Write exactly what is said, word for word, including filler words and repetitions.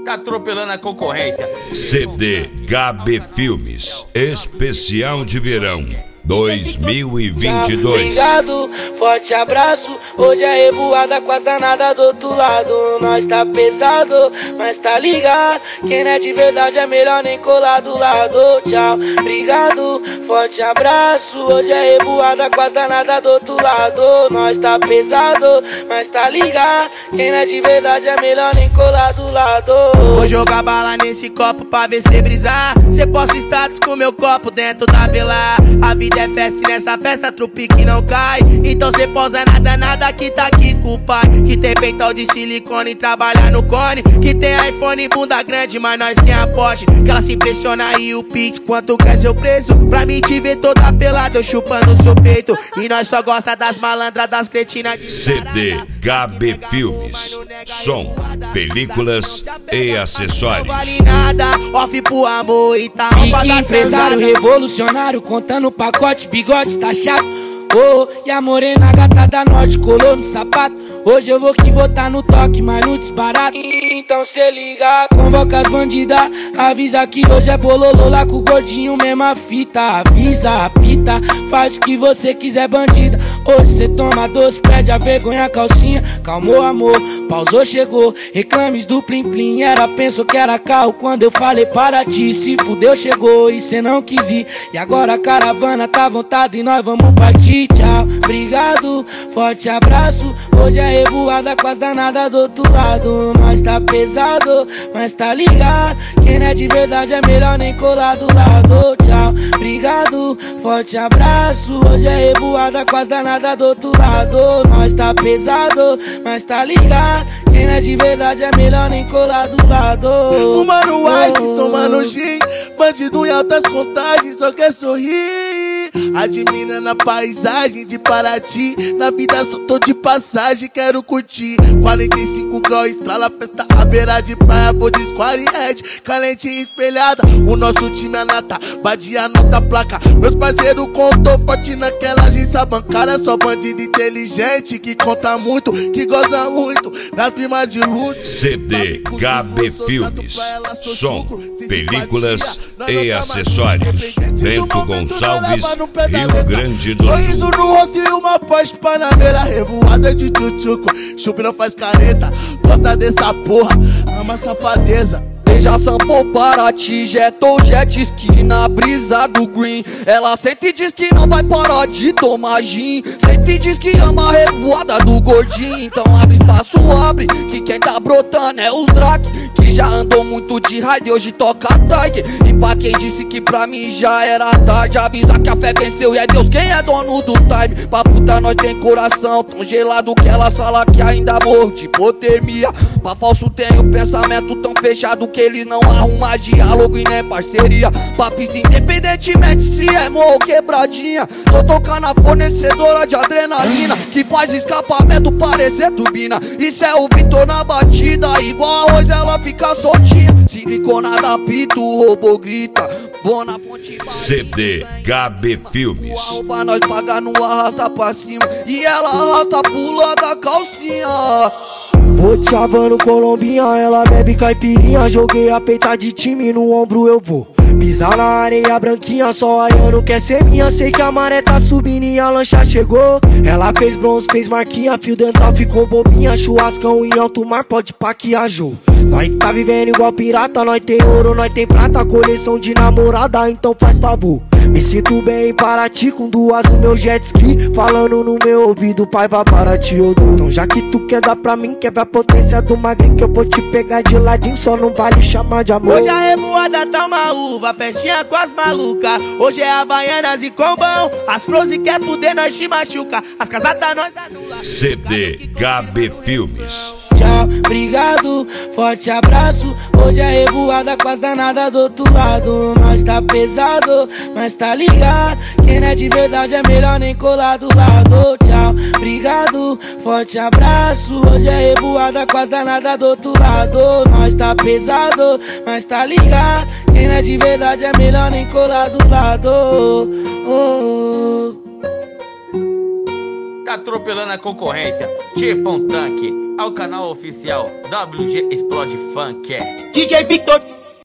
Tá atropelando a concorrência. C D Gabi Filmes, especial de verão dois mil e vinte e dois. Obrigado, forte abraço. Hoje é revoada com as danadas do outro lado. Nós tá pesado, mas tá ligado. Quem não é de verdade é melhor nem colar do lado. Tchau, obrigado, forte abraço. Hoje é revoada com as danadas do outro lado. Nós tá pesado, mas tá ligado. Quem não é de verdade é melhor nem colar do lado. Vou jogar bala nesse copo pra ver cê brisar. Cê posta status com meu copo dentro da vela. A vida é festa e nessa festa trupe que não cai. Então cê posa nada, nada que tá aqui com o pai. Que tem peitão de silicone e trabalha no cone. Que tem iPhone e bunda grande, mas nós tem a Porsche. Que ela se impressiona aí o Pix, quanto quer seu preço. Pra mim te ver toda pelada, eu chupando seu peito. E nós só gosta das malandras, das cretinas de C D Gabi Filmes, som, películas e acessórios. Não vale nada, off pro amor e tal. Pique empresário revolucionário, contando pacote, bigode tá chato. Oh, e a morena gata da norte colou no sapato. Hoje eu vou que vou tá no toque, mas no desbarato. Então cê liga, convoca as bandidas. Avisa que hoje é bololô lá com o gordinho, mesma fita. Avisa, apita, faz o que você quiser, bandida. Hoje cê toma doce, perde a vergonha, a calcinha. Calmou amor, pausou, chegou. Reclames do plim plim, era, pensou que era carro. Quando eu falei para ti, se fudeu, chegou e cê não quis ir. E agora a caravana tá à vontade e nós vamos partir. Tchau, obrigado, forte abraço. Hoje é revoada com as danadas do outro lado. Nós tá pesado, mas tá ligado. Quem não é de verdade é melhor nem colar do lado. Tchau, obrigado, forte abraço. Hoje é revoada com as danadas do outro lado. Nós tá pesado, mas tá ligado. Quem não é de verdade é melhor nem colar do lado. Fumando ice, tomando gin. Bandido em altas contagens, só quer sorrir. Admira na paisagem de Paraty. Na vida só tô de passagem, quero curtir. Quarenta e cinco graus, estrala, festa à beira de praia. Vou de square head, calente e espelhada. O nosso time é nata, badia nota placa. Meus parceiros contou forte naquela agência bancária. Só bandido inteligente, que conta muito, que goza muito nas primas de luxo. C D Gabi Filmes, som, películas e acessórios. Bento Gonçalves, Rio Grande do Sul. Sorriso no rosto e uma Porsche Panamera revoada de tchutchuco. Chup não faz careta, gosta dessa porra, ama safadeza. Já sampou para ti, jetou jet ski na brisa do green. Ela sempre diz que não vai parar de tomar gin. Sempre diz que ama a revoada do gordinho. Então abre espaço, abre, que quem tá brotando é os Drake. Que já andou muito de raid, hoje toca tag. E pra quem disse que pra mim já era tarde, avisa que a fé venceu e é Deus quem é dono do time. Pra puta nós tem coração tão gelado que ela fala que ainda morro de hipotermia. Pra falso tem o pensamento tão fechado que eles não arrumam diálogo e nem parceria. Pra pista independentemente se é morro ou quebradinha. Tô tocando a fornecedora de adrenalina, que faz escapamento parecer turbina. Isso é o Vitor na batida, igual arroz ela fica soltinha. Siliconada pita, o robô grita. Bona fonte C D Gabi Filmes. Arroba nós paga no arrasta pra cima. E ela arrasta pula da calcinha. Vou te chavando colombinha, ela bebe caipirinha. Joguei a peita de time, no ombro eu vou pisar na areia branquinha, só aiano quer ser minha. Sei que a maré tá subindo e a lancha chegou. Ela fez bronze, fez marquinha, fio dental ficou bobinha. Churrascão em alto mar, pode pá que ajou. Nós tá vivendo igual pirata, nós tem ouro, nós tem prata. Coleção de namorada, então faz favor. Me sinto bem em Paraty, com duas no meu jet ski. Falando no meu ouvido, pai, vá para ti eu dou. Então já que tu quer dar pra mim, quebra a potência do magrinho, que eu vou te pegar de ladinho, só não vale chamar de amor. Hoje a revoada tá uma uva, festinha com as maluca. Hoje é Havaianas e combão. As flores quer fuder, nós te machuca. As casadas nós anula. C D Gabi Filmes. Tchau, obrigado, forte abraço. Hoje é revoada com as danadas do outro lado. Nós tá pesado, mas tá ligado. Quem não é de verdade é melhor nem colar do lado. Tchau, obrigado, forte abraço. Hoje é revoada com as danadas do outro lado. Nós tá pesado, mas tá ligado. Quem não é de verdade é melhor nem colar do lado. Oh, oh. Tá atropelando a concorrência, tipo um tanque. ao canal oficial W G Explode Funk. D J Victor